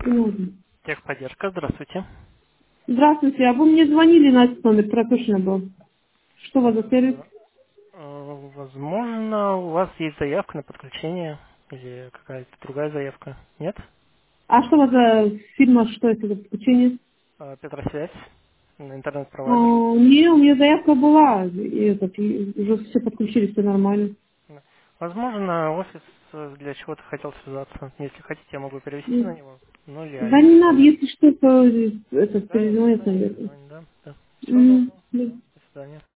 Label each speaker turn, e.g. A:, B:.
A: Можно.
B: Техподдержка, здравствуйте.
A: Здравствуйте, а вы мне звонили на этот номер, пропущено был. Что у вас за сервис?
B: Возможно, у вас есть заявка на подключение или какая-то другая заявка. Нет?
A: А что у вас за фирма, что это за подключение?
B: Петросвязь, интернет-провайдер.
A: Не, у меня заявка была, и уже все подключили, все нормально.
B: Да. Возможно, офис для чего-то хотел связаться. Если хотите, я могу перевести на
A: М.
B: него. Ну или
A: Да не надо,
B: один.
A: если что, то это
B: Да,
A: перезвонит,
B: они
A: наверное.
B: перезвонят, да. Да. Всего доброго.
A: Да.
B: Да, до свидания.